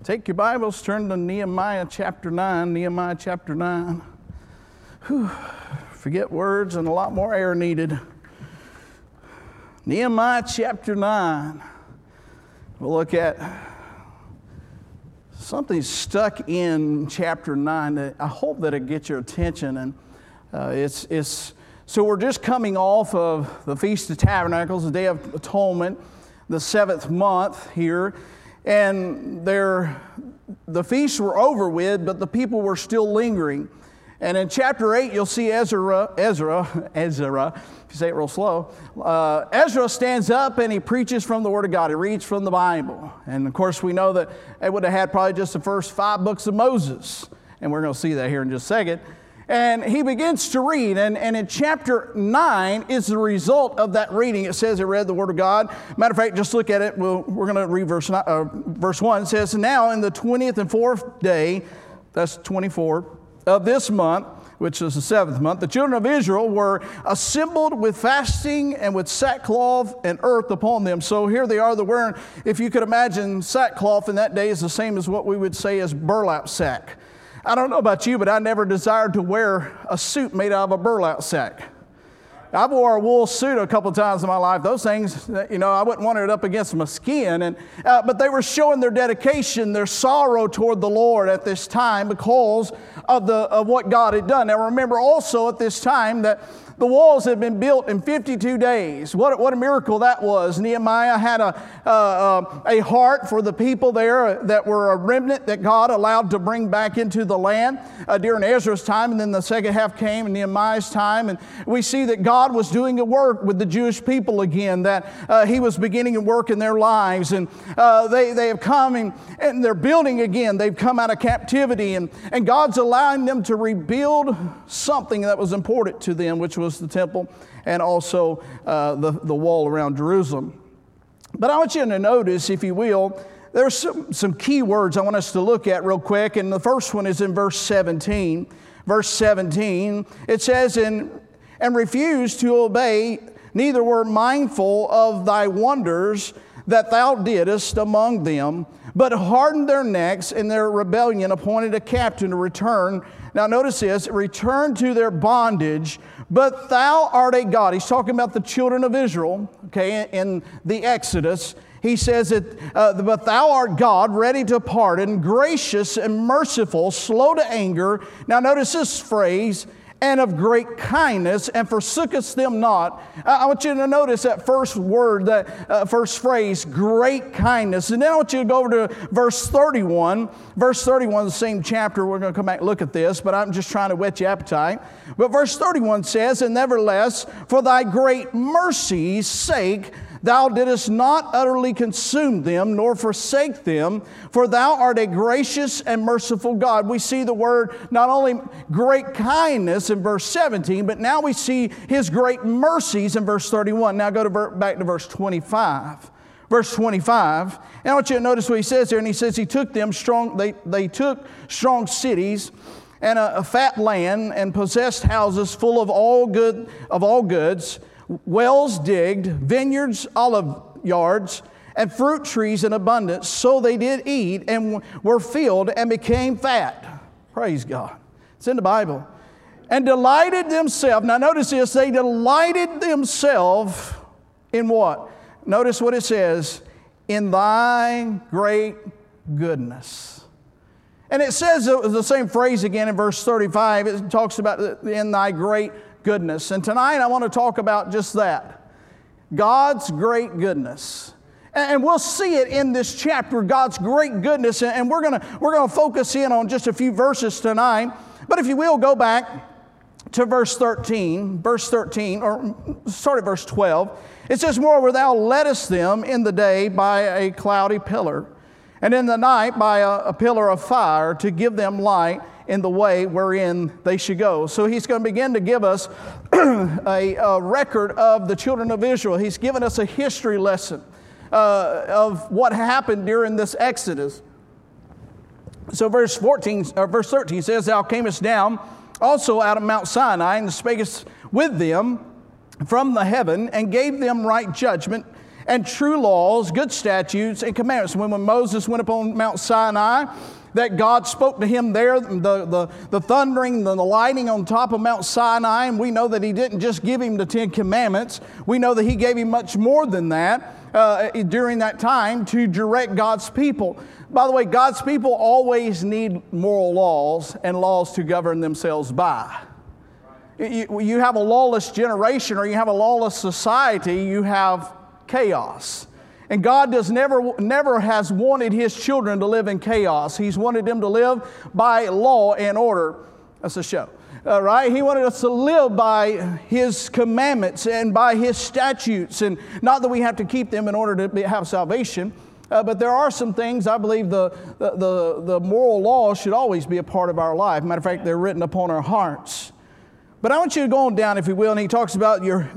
Take your Bibles, turn to Nehemiah chapter 9. Nehemiah chapter 9. Whew. Forget words and a lot more air needed. Nehemiah chapter 9. We'll look at something stuck in chapter 9 that I hope that it gets your attention. And so we're just coming off of the Feast of Tabernacles, the Day of Atonement, the 7th month here. And the feasts were over with, but the people were still lingering. And in chapter 8, you'll see Ezra, if you say it real slow, Ezra stands up and he preaches from the Word of God. He reads from the Bible. And of course, we know that they would have had probably just the first 5 books of Moses. And we're going to see that here in just a second. And he begins to read, and in chapter 9 is the result of that reading. It says he read the Word of God. Matter of fact, just look at it. We're going to read verse 1. It says, "Now in the 20th and 4th day," that's 24, "of this month," which is the 7th month, "the children of Israel were assembled with fasting and with sackcloth and earth upon them." So here they are, they're wearing, if you could imagine, sackcloth in that day is the same as what we would say as burlap sack. I don't know about you, but I never desired to wear a suit made out of a burlap sack. I wore a wool suit a couple times in my life. Those things, I wouldn't want it up against my skin. But they were showing their dedication, their sorrow toward the Lord at this time because of what God had done. Now remember also at this time that the walls had been built in 52 days. What a miracle that was. Nehemiah had a heart for the people there that were a remnant that God allowed to bring back into the land during Ezra's time. And then the second half came in Nehemiah's time. And we see that God was doing a work with the Jewish people again, that He was beginning to work in their lives. And they have come and they're building again. They've come out of captivity. And God's allowing them to rebuild something that was important to them, which was the temple and also the wall around Jerusalem. But I want you to notice, if you will, there's some key words I want us to look at real quick. And the first one is in verse 17. Verse 17, it says, and refused to obey, neither were mindful of thy wonders that thou didst among them, but hardened their necks in their rebellion, appointed a captain to return. Now notice this, return to their bondage, but thou art a God. He's talking about the children of Israel, okay, in the Exodus. He says that, but thou art God, ready to pardon, gracious and merciful, slow to anger. Now notice this phrase, and of great kindness, and forsookest them not. I want you to notice that first word, that first phrase, great kindness. And then I want you to go over to verse 31. Verse 31 of the same chapter. We're going to come back and look at this, but I'm just trying to whet your appetite. But verse 31 says, and nevertheless, for thy great mercy's sake, thou didst not utterly consume them, nor forsake them, for thou art a gracious and merciful God. We see the word, not only great kindness in verse 17, but now we see His great mercies in verse 31. Now go back to verse 25. Verse 25, and I want you to notice what he says there, and he says he took them strong, they took strong cities and a fat land, and possessed houses full of all goods, wells digged, vineyards, olive yards, and fruit trees in abundance. So they did eat and were filled and became fat. Praise God. It's in the Bible. And delighted themselves. Now notice this. They delighted themselves in what? Notice what it says. In thy great goodness. And it says the same phrase again in verse 35. It talks about in thy great goodness. And tonight I want to talk about just that. God's great goodness. And we'll see it in this chapter, God's great goodness. And we're going to focus in on just a few verses tonight. But if you will, go back to verse 13, or start at verse 12. It says, moreover, thou leddest them in the day by a cloudy pillar, and in the night by a pillar of fire, to give them light in the way wherein they should go. So he's going to begin to give us a record of the children of Israel. He's given us a history lesson of what happened during this Exodus. So verse 13 says, thou camest down also out of Mount Sinai, and spakest with them from the heaven, and gave them right judgment, and true laws, good statutes, and commandments. When Moses went up on Mount Sinai, that God spoke to him there, the thundering, the lightning on top of Mount Sinai, and we know that He didn't just give him the 10 Commandments. We know that He gave him much more than that during that time to direct God's people. By the way, God's people always need moral laws and laws to govern themselves by. You have a lawless generation or you have a lawless society, you have chaos. And God never has wanted His children to live in chaos. He's wanted them to live by law and order. That's a show. Right? He wanted us to live by His commandments and by His statutes. And not that we have to keep them in order to have salvation. But there are some things, I believe the moral law should always be a part of our life. Matter of fact, they're written upon our hearts. But I want you to go on down, if you will, and he talks about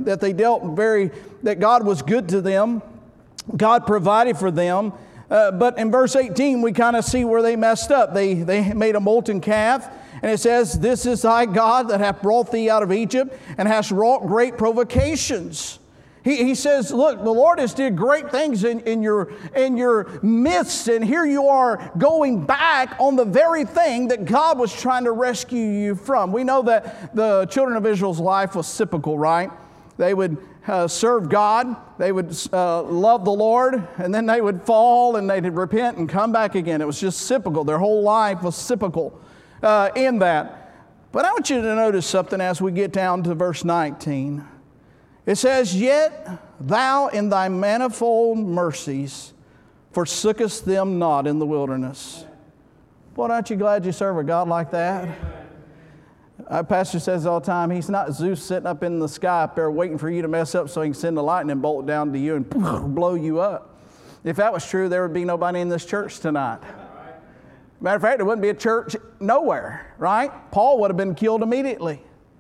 that God was good to them. God provided for them. But in verse 18, we kind of see where they messed up. They made a molten calf. And it says, "This is thy God that hath brought thee out of Egypt, and hast wrought great provocations." He says, look, the Lord has did great things in your midst, and here you are going back on the very thing that God was trying to rescue you from. We know that the children of Israel's life was cyclical, right? They would serve God, they would love the Lord, and then they would fall and they'd repent and come back again. It was just cyclical. Their whole life was cyclical in that. But I want you to notice something as we get down to verse 19. It says, "Yet thou in thy manifold mercies forsookest them not in the wilderness." Boy, aren't you glad you serve a God like that? Our pastor says all the time, he's not Zeus sitting up in the sky up there waiting for you to mess up so he can send a lightning bolt down to you and blow you up. If that was true, there would be nobody in this church tonight. Matter of fact, there wouldn't be a church nowhere, right? Paul would have been killed immediately.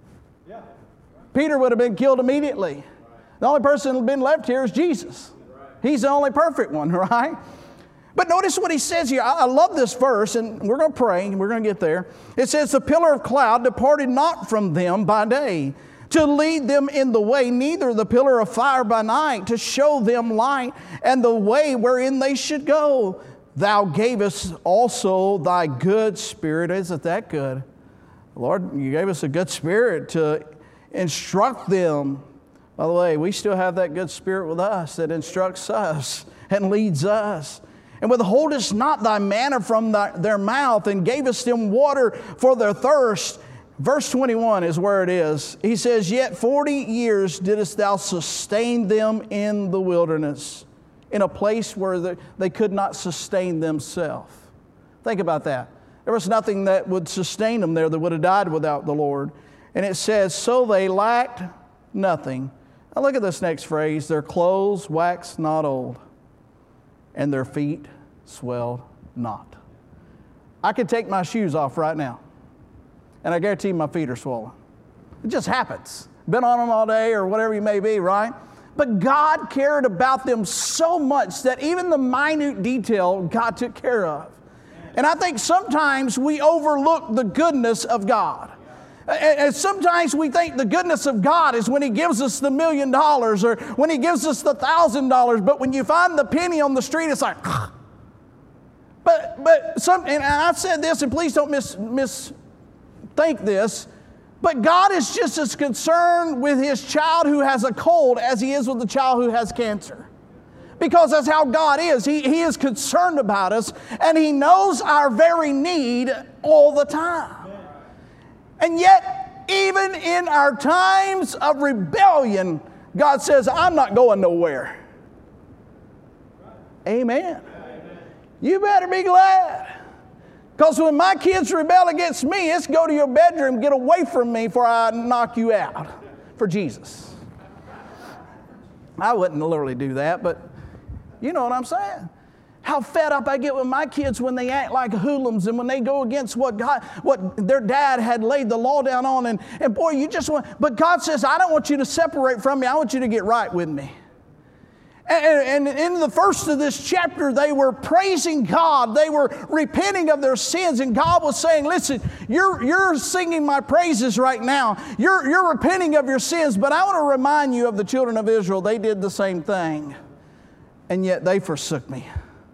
Peter would have been killed immediately. The only person who's been left here is Jesus. He's the only perfect one, right? But notice what he says here. I love this verse, and we're going to pray, and we're going to get there. It says, "The pillar of cloud departed not from them by day, to lead them in the way, neither the pillar of fire by night, to show them light and the way wherein they should go. Thou gavest also thy good spirit." Isn't that good? Lord, you gave us a good spirit to instruct them. By the way, we still have that good spirit with us that instructs us and leads us. "And withholdest not thy manna from their mouth, and gavest them water for their thirst." Verse 21 is where it is. He says, "Yet 40 years didst thou sustain them in the wilderness," in a place where they could not sustain themselves. Think about that. There was nothing that would sustain them there that would have died without the Lord. And it says, "So they lacked nothing." Now look at this next phrase. "Their clothes waxed not old, and their feet swelled not." I could take my shoes off right now, and I guarantee my feet are swollen. It just happens. Been on them all day or whatever you may be, right? But God cared about them so much that even the minute detail God took care of. And I think sometimes we overlook the goodness of God. And sometimes we think the goodness of God is when He gives us the $1 million or when He gives us the $1,000. But when you find the penny on the street, it's like, and I've said this, and please don't misthink this, but God is just as concerned with His child who has a cold as He is with the child who has cancer. Because that's how God is. He is concerned about us, and He knows our very need all the time. And yet, even in our times of rebellion, God says, "I'm not going nowhere." Amen. You better be glad. Because when my kids rebel against me, it's go to your bedroom, get away from me before I knock you out for Jesus. I wouldn't literally do that, but you know what I'm saying. How fed up I get with my kids when they act like hoodlums and when they go against what their dad had laid the law down on. And boy, you just want, but God says, "I don't want you to separate from me. I want you to get right with me." And in the first of this chapter, they were praising God. They were repenting of their sins. And God was saying, "Listen, you're singing my praises right now. You're repenting of your sins. But I want to remind you of the children of Israel. They did the same thing. and yet they forsook me.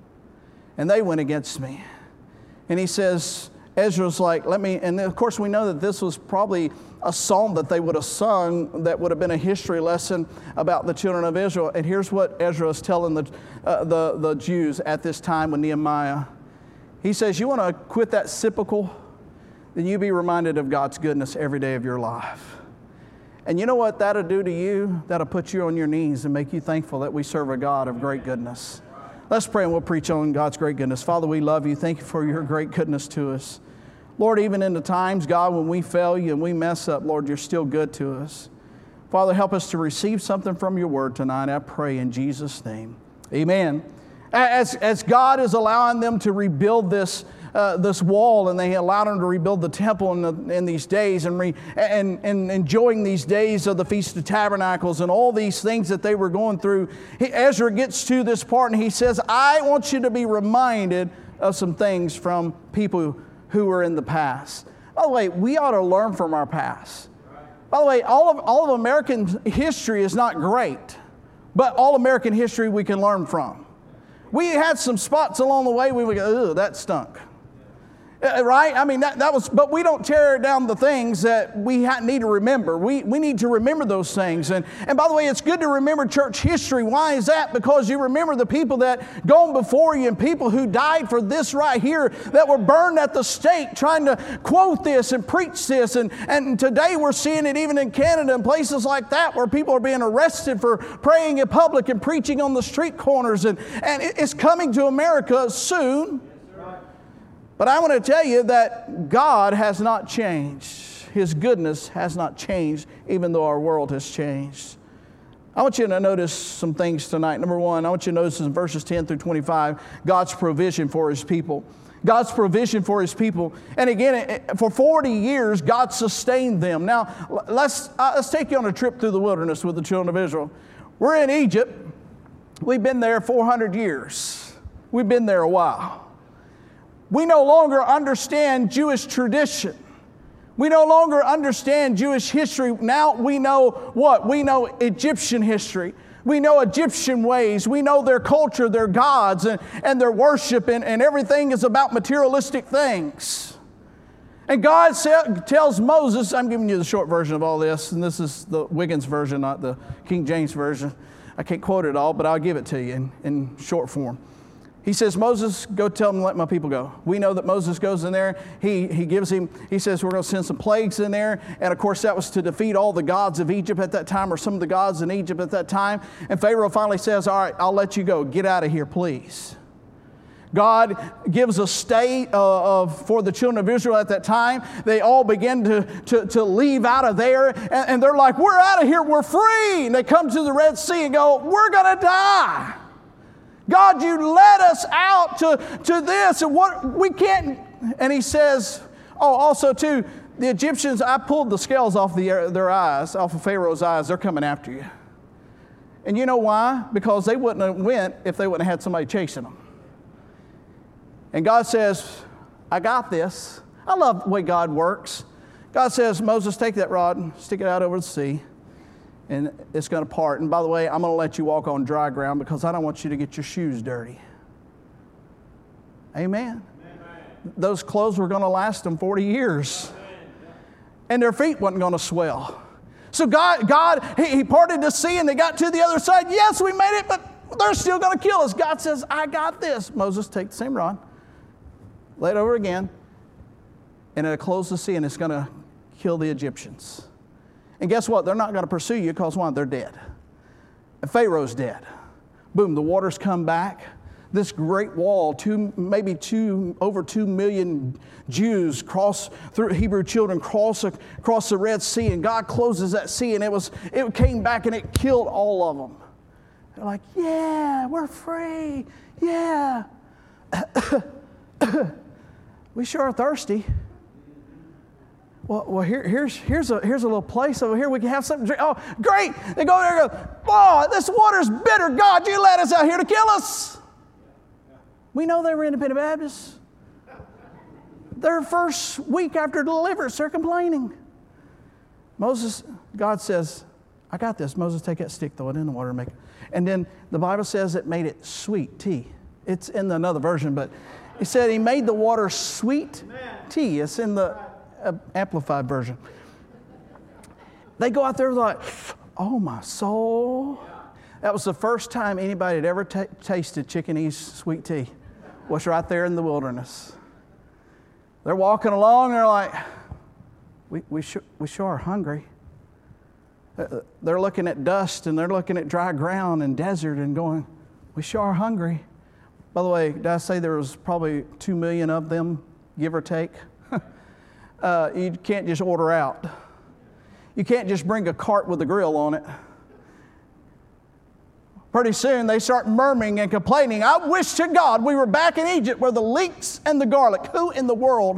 And they went against me. And he says, Ezra's like, and of course we know that this was probably a psalm that they would have sung that would have been a history lesson about the children of Israel. And here's what Ezra is telling the Jews at this time with Nehemiah. He says, you want to quit that sepulchre? Then you be reminded of God's goodness every day of your life. And you know what that'll do to you? That'll put you on your knees and make you thankful that we serve a God of great goodness. Let's pray and we'll preach on God's great goodness. Father, we love you. Thank you for your great goodness to us. Lord, even in the times, God, when we fail you and we mess up, Lord, you're still good to us. Father, help us to receive something from your word tonight. I pray in Jesus' name. Amen. As God is allowing them to rebuild this wall, and they allowed them to rebuild the temple in these days, and enjoying these days of the Feast of Tabernacles and all these things that they were going through, Ezra gets to this part and he says, I want you to be reminded of some things from people who were in the past. By the way, we ought to learn from our past. By the way, all of American history is not great, but all American history we can learn from. We had some spots along the way we would go, ooh, that stunk. Right? I mean, that was, but we don't tear down the things that we need to remember. We need to remember those things. And by the way, it's good to remember church history. Why is that? Because you remember the people that gone before you and people who died for this right here that were burned at the stake trying to quote this and preach this. And today we're seeing it even in Canada and places like that where people are being arrested for praying in public and preaching on the street corners. And it's coming to America soon. But I want to tell you that God has not changed. His goodness has not changed, even though our world has changed. I want you to notice some things tonight. Number one, I want you to notice in verses 10 through 25, God's provision for His people. God's provision for His people. And again, for 40 years, God sustained them. Now, let's take you on a trip through the wilderness with the children of Israel. We're in Egypt. We've been there 400 years. We've been there a while. We no longer understand Jewish tradition. We no longer understand Jewish history. Now we know what? We know Egyptian history. We know Egyptian ways. We know their culture, their gods, and their worship, and everything is about materialistic things. And God tells Moses, I'm giving you the short version of all this, and this is the Wiggins version, not the King James version. I can't quote it all, but I'll give it to you in short form. He says, Moses, go tell them to let my people go. We know that Moses goes in there. He says, we're going to send some plagues in there. And of course, that was to defeat all the gods of Egypt at that time, or some of the gods in Egypt at that time. And Pharaoh finally says, all right, I'll let you go. Get out of here, please. God gives a stay for the children of Israel at that time. They all begin to leave out of there. And they're like, we're out of here. We're free. And they come to the Red Sea and go, we're going to die. God, you led us out to this, and what we can't. And he says, oh, also too, the Egyptians, I pulled the scales off their eyes, off of Pharaoh's eyes. They're coming after you. And you know why? Because they wouldn't have went if they wouldn't have had somebody chasing them. And God says, I got this. I love the way God works. God says, Moses, take that rod and stick it out over the sea. And it's going to part. And by the way, I'm going to let you walk on dry ground because I don't want you to get your shoes dirty. Amen. Those clothes were going to last them 40 years. And their feet wasn't going to swell. So God, He parted the sea and they got to the other side. Yes, we made it, but they're still going to kill us. God says, I got this. Moses, take the same rod. Lay it over again. And it'll close the sea and it's going to kill the Egyptians. And guess what? They're not going to pursue you because, one, they're dead. And Pharaoh's dead. Boom, the waters come back. This great wall, over 2 million Jews Hebrew children cross the Red Sea, and God closes that sea, and it came back and it killed all of them. They're like, yeah, we're free. Yeah. We sure are thirsty. Well, here's a little place over here. We can have something to drink. Oh, great. They go there and go, oh, this water's bitter. God, you let us out here to kill us. We know they were independent Baptists. Their first week after deliverance, they're complaining. God says, I got this. Moses, take that stick, throw it in the water, and make it. And then the Bible says it made it sweet tea. It's in another version, but it said he made the water sweet tea. It's in the Amplified version. They go out there like, oh, my soul. That was the first time anybody had ever tasted Chickenese sweet tea. Was right there in the wilderness. They're walking along. They're like, we sure are hungry. They're looking at dust and they're looking at dry ground and desert and going, we sure are hungry. By the way, did I say there was probably 2 million of them, give or take? You can't just order out. You can't just bring a cart with a grill on it. Pretty soon they start murmuring and complaining. I wish to God we were back in Egypt where the leeks and the garlic. Who in the world?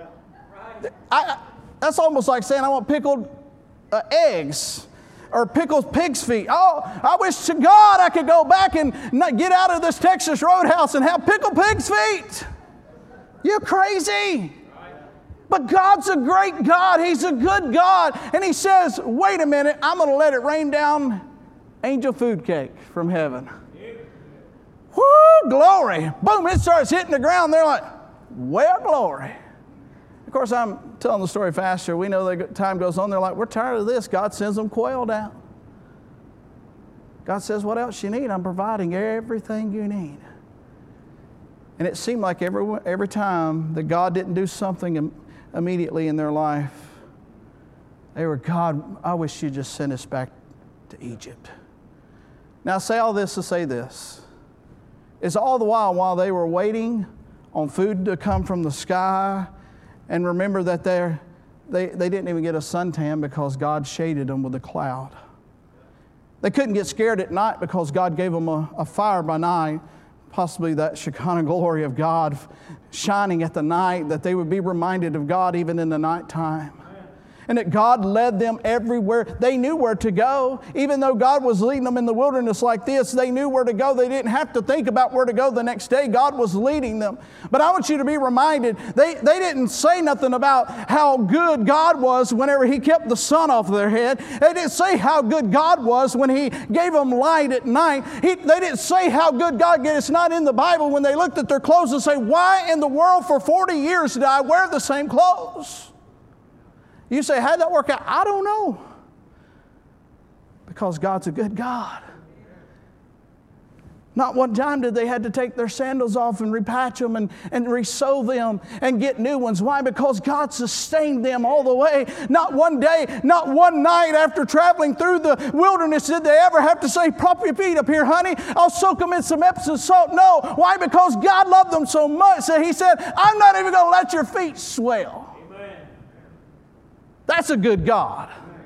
That's almost like saying I want pickled eggs or pickled pig's feet. Oh, I wish to God I could go back and get out of this Texas Roadhouse and have pickled pig's feet. You're crazy. But God's a great God. He's a good God. And He says, wait a minute, I'm going to let it rain down angel food cake from heaven. Woo, glory. Boom, it starts hitting the ground. They're like, well, glory. Of course, I'm telling the story faster. We know that time goes on. They're like, we're tired of this. God sends them quail down. God says, what else you need? I'm providing everything you need. And it seemed like every time that God didn't do something immediately in their life, they were, God, I wish you'd just send us back to Egypt. Now, I say all this to say this. It's all the while they were waiting on food to come from the sky, and remember that they didn't even get a suntan because God shaded them with a cloud. They couldn't get scared at night because God gave them a fire by night, possibly that Shekinah glory of God shining at the night, that they would be reminded of God even in the nighttime. And that God led them everywhere. They knew where to go. Even though God was leading them in the wilderness like this, they knew where to go. They didn't have to think about where to go the next day. God was leading them. But I want you to be reminded, they didn't say nothing about how good God was whenever He kept the sun off of their head. They didn't say how good God was when He gave them light at night. They didn't say how good God gave. It's not in the Bible when they looked at their clothes and say, why in the world for 40 years did I wear the same clothes? You say, how'd that work out? I don't know. Because God's a good God. Not one time did they had to take their sandals off and repatch them and re-sew them and get new ones. Why? Because God sustained them all the way. Not one day, not one night after traveling through the wilderness did they ever have to say, prop your feet up here, honey. I'll soak them in some Epsom salt. No. Why? Because God loved them so much that He said, I'm not even going to let your feet swell. That's a good God.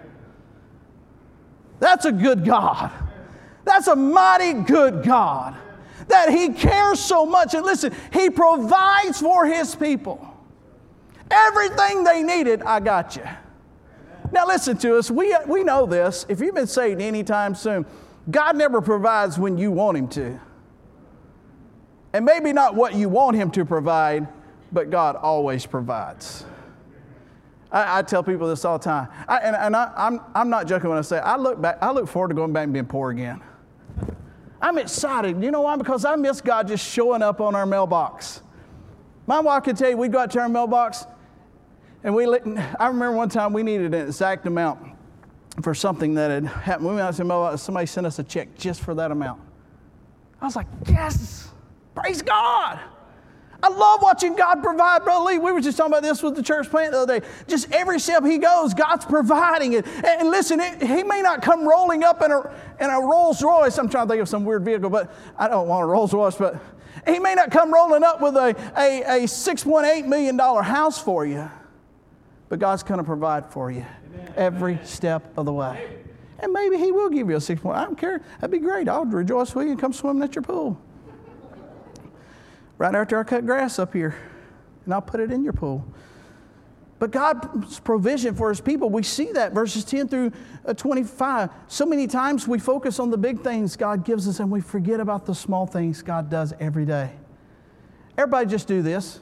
That's a good God. That's a mighty good God. That He cares so much. And listen, He provides for His people. Everything they needed, I got you. Now listen to us. We know this. If you've been saved anytime soon, God never provides when you want Him to. And maybe not what you want Him to provide, but God always provides. I tell people this all the time. I'm not joking when I say I look forward to going back and being poor again. I'm excited. You know why? Because I miss God just showing up on our mailbox. My wife could tell you, we'd go out to our mailbox, and I remember one time we needed an exact amount for something that had happened. We went out to the mailbox, somebody sent us a check just for that amount. I was like, yes, praise God. I love watching God provide, Brother Lee. We were just talking about this with the church plant the other day. Just every step He goes, God's providing it. And listen, He may not come rolling up in a Rolls Royce. I'm trying to think of some weird vehicle, but I don't want a Rolls Royce. But He may not come rolling up with a $6.8 million house for you. But God's going to provide for you every step of the way. And maybe He will give you a 6. I don't care. That'd be great. I would rejoice with you and come swimming at your pool. Right after I cut grass up here, and I'll put it in your pool. But God's provision for His people, we see that, verses 10 through 25. So many times we focus on the big things God gives us, and we forget about the small things God does every day. Everybody just do this.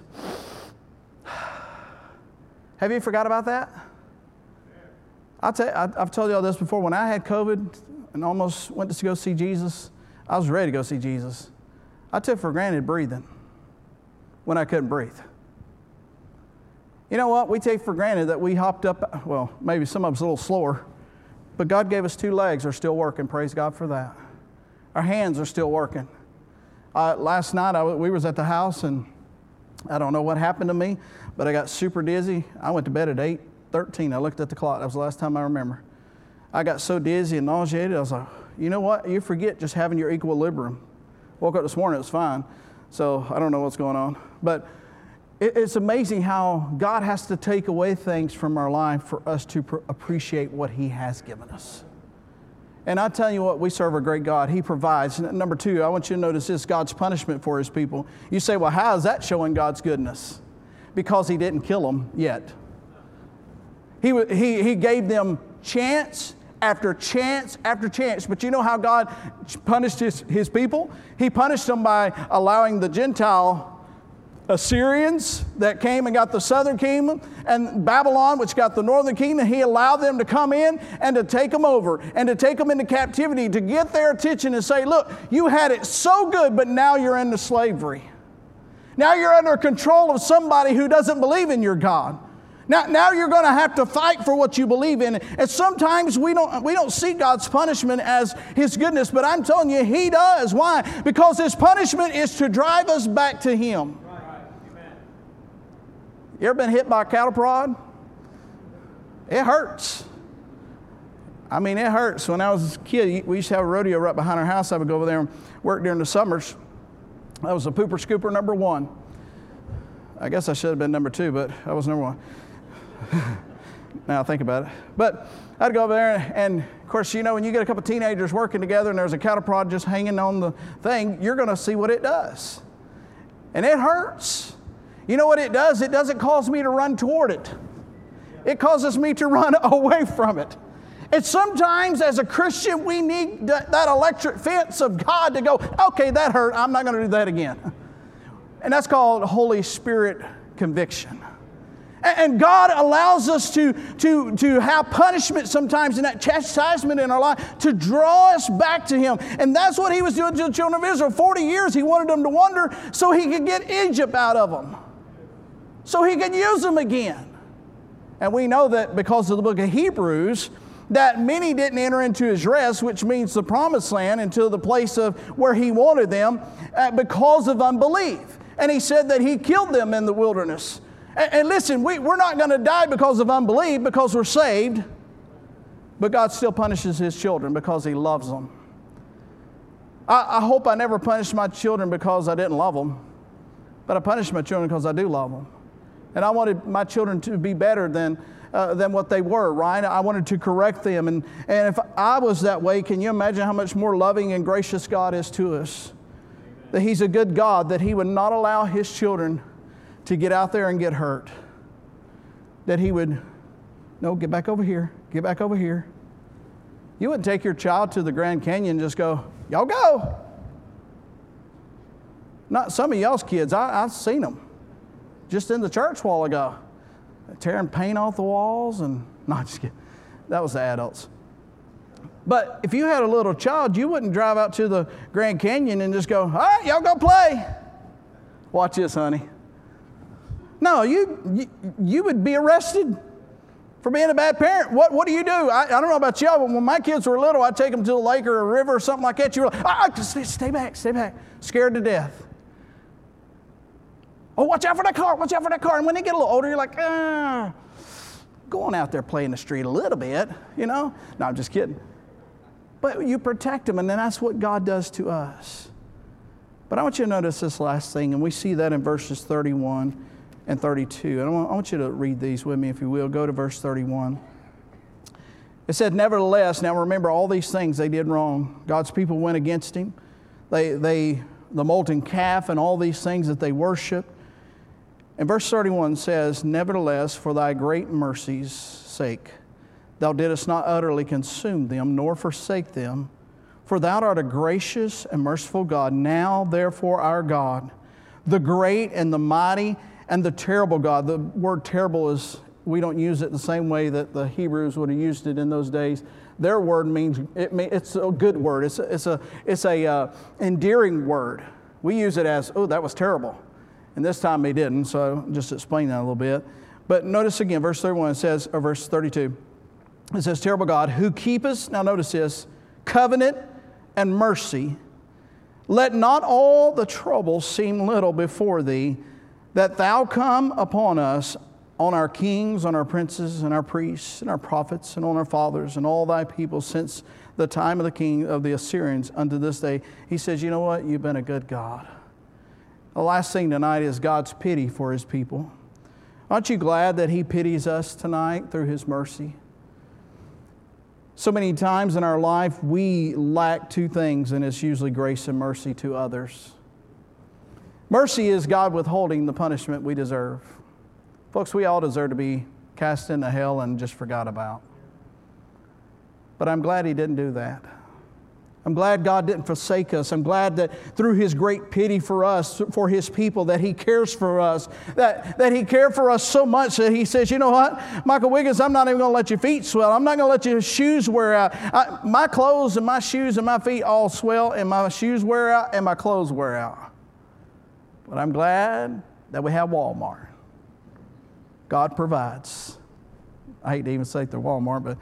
Have you forgot about that? I've told you all this before. When I had COVID, and almost went to go see Jesus, I was ready to go see Jesus. I took for granted breathing when I couldn't breathe. You know what? We take for granted that we hopped up, well, maybe some of us a little slower, but God gave us 2 legs. They're still working. Praise God for that. Our hands are still working. Last night, we was at the house, and I don't know what happened to me, but I got super dizzy. I went to bed at 8:13. I looked at the clock. That was the last time I remember. I got so dizzy and nauseated, I was like, you know what? You forget just having your equilibrium. Woke up this morning, it was fine. So I don't know what's going on. But it's amazing how God has to take away things from our life for us to appreciate what He has given us. And I tell you what, we serve a great God. He provides. Number 2, I want you to notice this, God's punishment for His people. You say, well, how is that showing God's goodness? Because He didn't kill them yet. He gave them chance after chance after chance. But you know how God punished His people? He punished them by allowing the Gentile Assyrians that came and got the southern kingdom, and Babylon, which got the northern kingdom. He allowed them to come in and to take them over and to take them into captivity, to get their attention and say, look, you had it so good, but now you're into slavery. Now you're under control of somebody who doesn't believe in your God. Now you're going to have to fight for what you believe in. And sometimes we don't see God's punishment as His goodness, but I'm telling you, He does. Why? Because His punishment is to drive us back to Him. You ever been hit by a cattle prod? It hurts. I mean, it hurts. When I was a kid, we used to have a rodeo right behind our house. I would go over there and work during the summers. I was a pooper scooper number 1. I guess I should have been number 2, but I was number 1. Now I think about it. But I'd go over there, and of course, you know, when you get a couple teenagers working together and there's a cattle prod just hanging on the thing, you're going to see what it does. And it hurts. You know what it does? It doesn't cause me to run toward it. It causes me to run away from it. And sometimes as a Christian, we need that electric fence of God to go, okay, that hurt. I'm not going to do that again. And that's called Holy Spirit conviction. And God allows us to have punishment sometimes in that chastisement in our life to draw us back to Him. And that's what He was doing to the children of Israel. 40 years He wanted them to wander so He could get Egypt out of them, so He could use them again. And we know that because of the book of Hebrews, that many didn't enter into His rest, which means the promised land, into the place of where He wanted them because of unbelief. And He said that He killed them in the wilderness. And listen, we're not going to die because of unbelief, because we're saved. But God still punishes His children because He loves them. I hope I never punish my children because I didn't love them. But I punish my children because I do love them. And I wanted my children to be better than what they were, right? I wanted to correct them. And if I was that way, can you imagine how much more loving and gracious God is to us? That He's a good God, that He would not allow His children to get out there and get hurt. That He would, no, get back over here. Get back over here. You wouldn't take your child to the Grand Canyon and just go, y'all go. Not some of y'all's kids. I've seen them just in the church a while ago. Tearing paint off the walls and, no, just kidding. That was the adults. But if you had a little child, you wouldn't drive out to the Grand Canyon and just go, all right, y'all go play. Watch this, honey. No, you would be arrested for being a bad parent. What do you do? I don't know about y'all, but when my kids were little, I'd take them to the lake or a river or something like that. You were like, stay back, scared to death. Oh, watch out for that car, watch out for that car. And when they get a little older, you're like, go on out there, play in the street a little bit, you know? No, I'm just kidding. But you protect them, and then that's what God does to us. But I want you to notice this last thing, and we see that in verses 31 and 32. And I want you to read these with me, if you will. Go to verse 31. It said, nevertheless, now remember all these things they did wrong. God's people went against Him. The molten calf and all these things that they worshiped. And verse 31 says, nevertheless, for Thy great mercy's sake, Thou didst not utterly consume them, nor forsake them. For Thou art a gracious and merciful God. Now, therefore, our God, the great and the mighty and the terrible God. The word terrible is, we don't use it the same way that the Hebrews would have used it in those days. Their word means, it's a good word. It's a endearing word. We use it as, oh, that was terrible. And this time he didn't, so I'll just explain that a little bit. But notice again, verse 31, it says, or verse 32, it says, terrible God, who keepeth, now notice this, covenant and mercy, let not all the troubles seem little before thee, that thou come upon us, on our kings, on our princes, and our priests, and our prophets, and on our fathers, and all thy people since the time of the king of the Assyrians unto this day. He says, you know what? You've been a good God. The last thing tonight is God's pity for his people. Aren't you glad that he pities us tonight through his mercy? So many times in our life, we lack two things, and it's usually grace and mercy to others. Mercy is God withholding the punishment we deserve. Folks, we all deserve to be cast into hell and just forgot about. But I'm glad he didn't do that. I'm glad God didn't forsake us. I'm glad that through his great pity for us, for his people, that he cares for us, that he cared for us so much that he says, you know what, Michael Wiggins, I'm not even going to let your feet swell. I'm not going to let your shoes wear out. My clothes and my shoes and my feet all swell, and my shoes wear out and my clothes wear out. But I'm glad that we have Walmart. God provides. I hate to even say they're Walmart,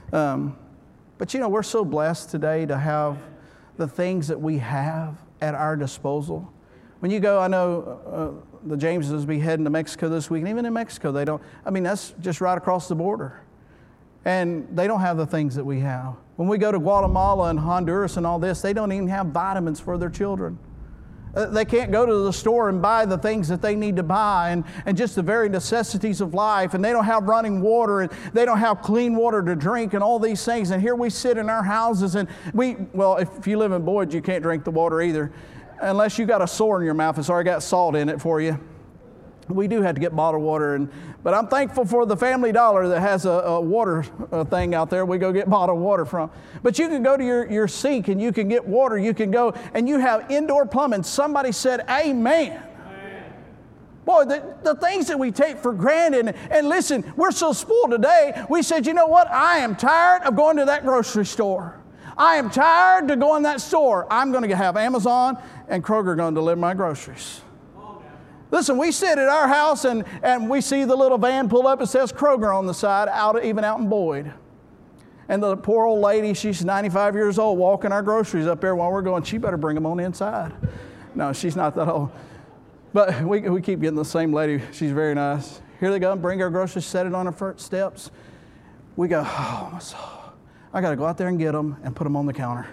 but you know, we're so blessed today to have the things that we have at our disposal. When you go, I know the Jameses will be heading to Mexico this week, and even in Mexico, they don't, that's just right across the border. And they don't have the things that we have. When we go to Guatemala and Honduras and all this, they don't even have vitamins for their children. They can't go to the store and buy the things that they need to buy and just the very necessities of life. And they don't have running water, and they don't have clean water to drink and all these things. And here we sit in our houses, and if you live in Boyd, you can't drink the water either. Unless you got a sore in your mouth, it's already got salt in it for you. We do have to get bottled water, but I'm thankful for the Family Dollar that has a water thing out there we go get bottled water from. But you can go to your sink and you can get water. You can go and you have indoor plumbing. Somebody said, amen. Boy, the things that we take for granted, and listen, we're so spoiled today, we said, you know what, I am tired of going to that grocery store. I am tired to go in that store. I'm going to have Amazon and Kroger going to deliver my groceries. Listen, we sit at our house and we see the little van pull up. It says Kroger on the side, even out in Boyd. And the poor old lady, she's 95 years old, walking our groceries up there while we're going, she better bring them on inside. No, she's not that old. But we keep getting the same lady. She's very nice. Here they go, bring our groceries, set it on our front steps. We go, oh, my soul. I got to go out there and get them and put them on the counter.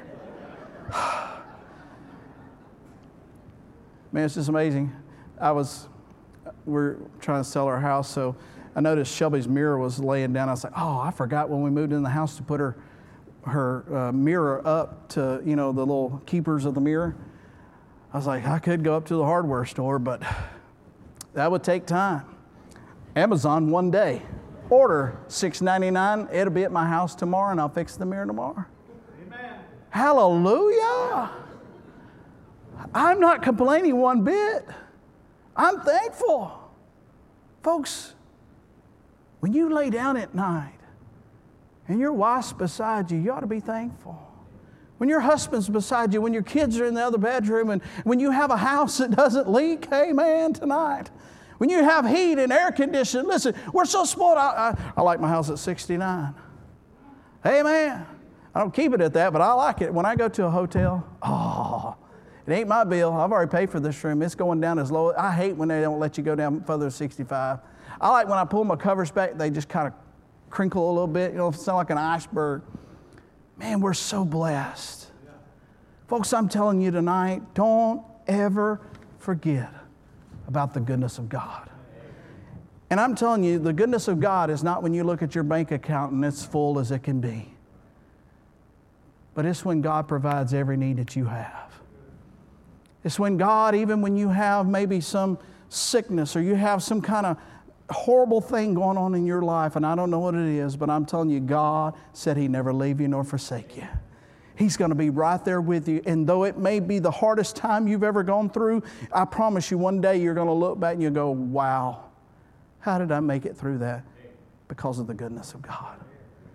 Man, it's just amazing. We're trying to sell our house, so I noticed Shelby's mirror was laying down. I was like, oh, I forgot when we moved in the house to put her mirror up to, the little keepers of the mirror. I was like, I could go up to the hardware store, but that would take time. Amazon one day. Order $6.99. It'll be at my house tomorrow, and I'll fix the mirror tomorrow. Amen. Hallelujah. I'm not complaining one bit. I'm thankful. Folks, when you lay down at night and your wife's beside you, you ought to be thankful. When your husband's beside you, when your kids are in the other bedroom, and when you have a house that doesn't leak, amen, tonight. When you have heat and air conditioning, listen, we're so spoiled. I like my house at 69. Amen. I don't keep it at that, but I like it. When I go to a hotel, it ain't my bill. I've already paid for this room. It's going down as low. I hate when they don't let you go down further than 65. I like when I pull my covers back, they just kind of crinkle a little bit. It sound like an iceberg. Man, we're so blessed. Yeah. Folks, I'm telling you tonight, don't ever forget about the goodness of God. And I'm telling you, the goodness of God is not when you look at your bank account and it's full as it can be. But it's when God provides every need that you have. It's when God, even when you have maybe some sickness or you have some kind of horrible thing going on in your life, and I don't know what it is, but I'm telling you, God said He'd never leave you nor forsake you. He's going to be right there with you. And though it may be the hardest time you've ever gone through, I promise you one day you're going to look back and you'll go, wow, how did I make it through that? Because of the goodness of God.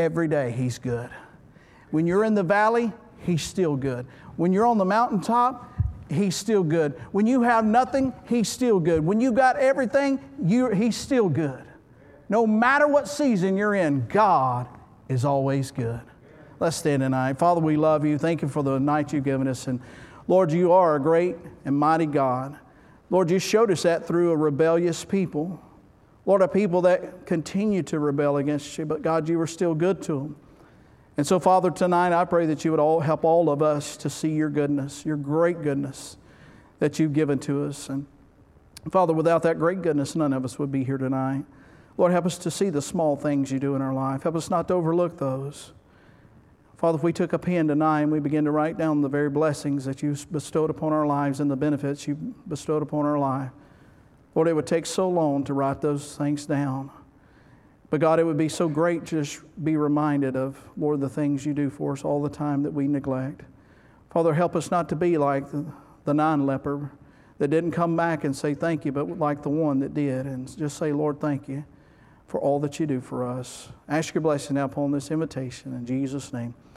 every day He's good. When you're in the valley, He's still good. When you're on the mountaintop, He's still good. When you have nothing, He's still good. When you got everything, He's still good. No matter what season you're in, God is always good. Let's stand tonight. Father, we love You. Thank You for the night You've given us. And Lord, You are a great and mighty God. Lord, You showed us that through a rebellious people. Lord, a people that continue to rebel against You, but God, You were still good to them. And so, Father, tonight I pray that You would help all of us to see Your goodness, Your great goodness that You've given to us. And Father, without that great goodness, none of us would be here tonight. Lord, help us to see the small things You do in our life. Help us not to overlook those. Father, if we took a pen tonight and we began to write down the very blessings that You bestowed upon our lives and the benefits You bestowed upon our life, Lord, it would take so long to write those things down. But God, it would be so great to just be reminded of, Lord, the things You do for us all the time that we neglect. Father, help us not to be like the non-leper that didn't come back and say thank You, but like the one that did, and just say, Lord, thank You for all that You do for us. I ask Your blessing now upon this invitation in Jesus' name.